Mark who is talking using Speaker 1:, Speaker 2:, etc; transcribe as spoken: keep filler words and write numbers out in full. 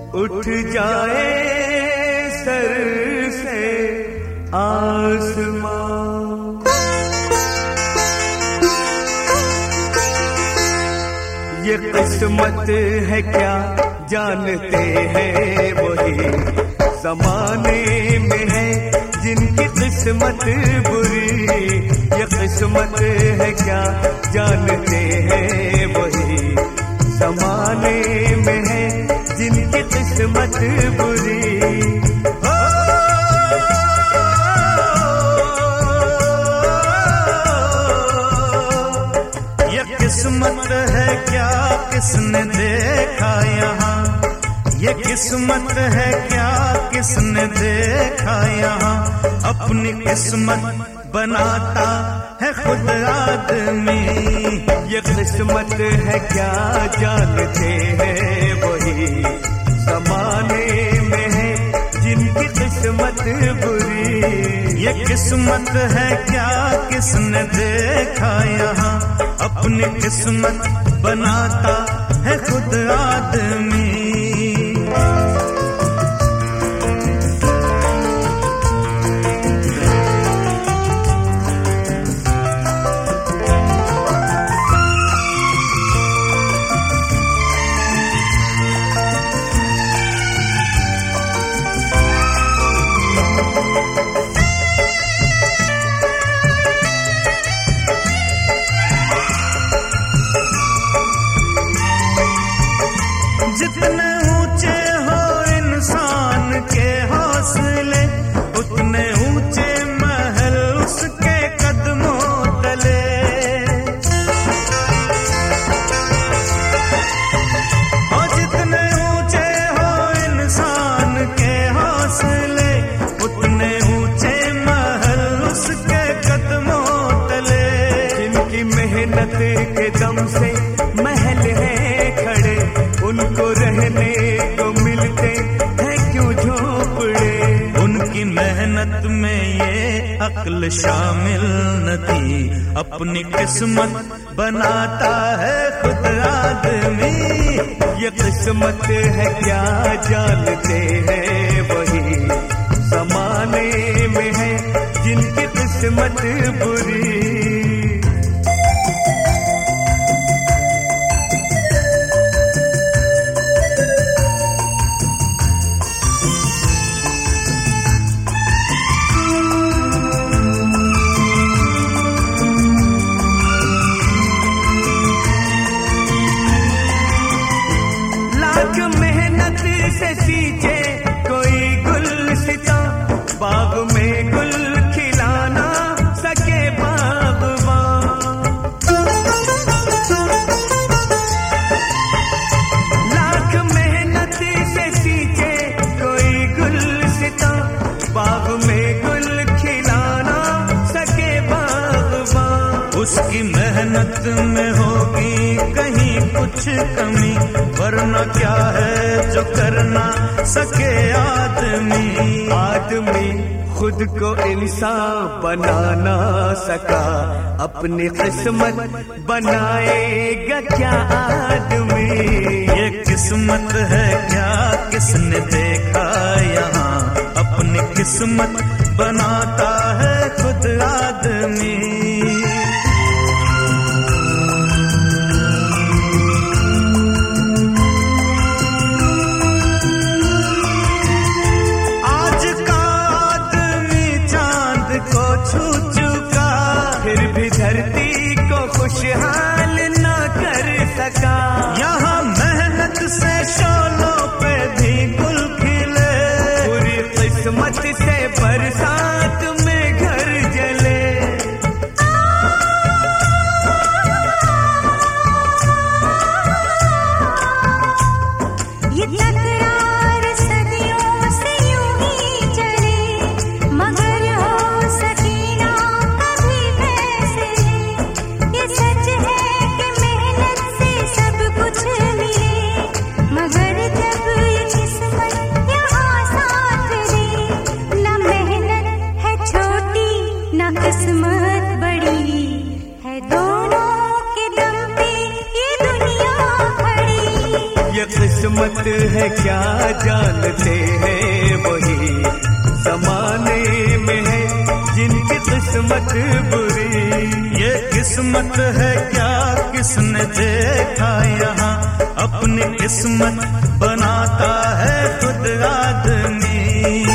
Speaker 1: उठ जाए सर से आसमां। ये किस्मत है क्या जानते हैं वही ज़माने में है जिनकी किस्मत बुरी। ये किस्मत है क्या जानते हैं वही ज़माने में है जिनकी किस्मत बुरी।
Speaker 2: ये किस्मत है क्या किसने देखा यहाँ, ये किस्मत है क्या किसने देखा यहाँ। अपनी किस्मत बनाता है खुद आदमी।
Speaker 1: ये किस्मत है क्या जानते हैं वही ज़माने में है जिनकी किस्मत बुरी।
Speaker 2: ये किस्मत है क्या किसने देखा यहाँ। अपनी किस्मत बनाता है खुद आदमी। जितने ऊंचे हो इंसान के हौसले, उतने ऊंचे महल उसके कदमों तले। और जितने ऊंचे हो इंसान के हौसले, उतने ऊंचे महल उसके कदमों तले।
Speaker 1: जिनकी मेहनत के दम से महल है खड़े, उनको रहने को मिलते हैं क्यों झोपड़े।
Speaker 2: उनकी मेहनत में ये अक्ल शामिल न थी। अपनी किस्मत बनाता है खुद आदमी।
Speaker 1: ये किस्मत है क्या जानते हैं वही ज़माने में है जिनकी किस्मत बुरी। मेहनत से सींचे कोई गुलसिता, बाग में गुल खिलाना सके बागबान। लाख मेहनत से सींचे कोई गुलसिता, बाग में गुल खिलाना सके बागबान।
Speaker 2: उसकी मेहनत में होगी कहीं कुछ कमी, वरना क्या है जो करना सके आदमी।
Speaker 1: आदमी खुद को इंसान बना ना सका, अपनी किस्मत बनाएगा क्या आदमी।
Speaker 2: ये किस्मत है क्या किसने देखा यहाँ। अपनी किस्मत बनाता है खुद आदमी।
Speaker 1: फिर भी धरती को खुशहाल ना कर सका।
Speaker 2: यहाँ मेहनत से शोलों पे भी गुल खिले,
Speaker 1: पूरी किस्मत से बरसात में घर जले।
Speaker 3: ये तकरार सदियों से यूं ही चली, मगर हो सकी ना कभी फैसले। ये सच है कि मेहनत से सब कुछ मिले, मगर जब ये किस्मत यहाँ साथ दे। ना मेहनत है छोटी ना किस्मत बड़ी, है दोनों के दम पे ये दुनिया खड़ी।
Speaker 1: ये किस्मत किस्मत है क्या जानते हैं वही ज़माने में है जिनकी किस्मत बुरी।
Speaker 2: ये किस्मत है क्या किसने देखा यहाँ, अपनी किस्मत बनाता है खुद आदमी।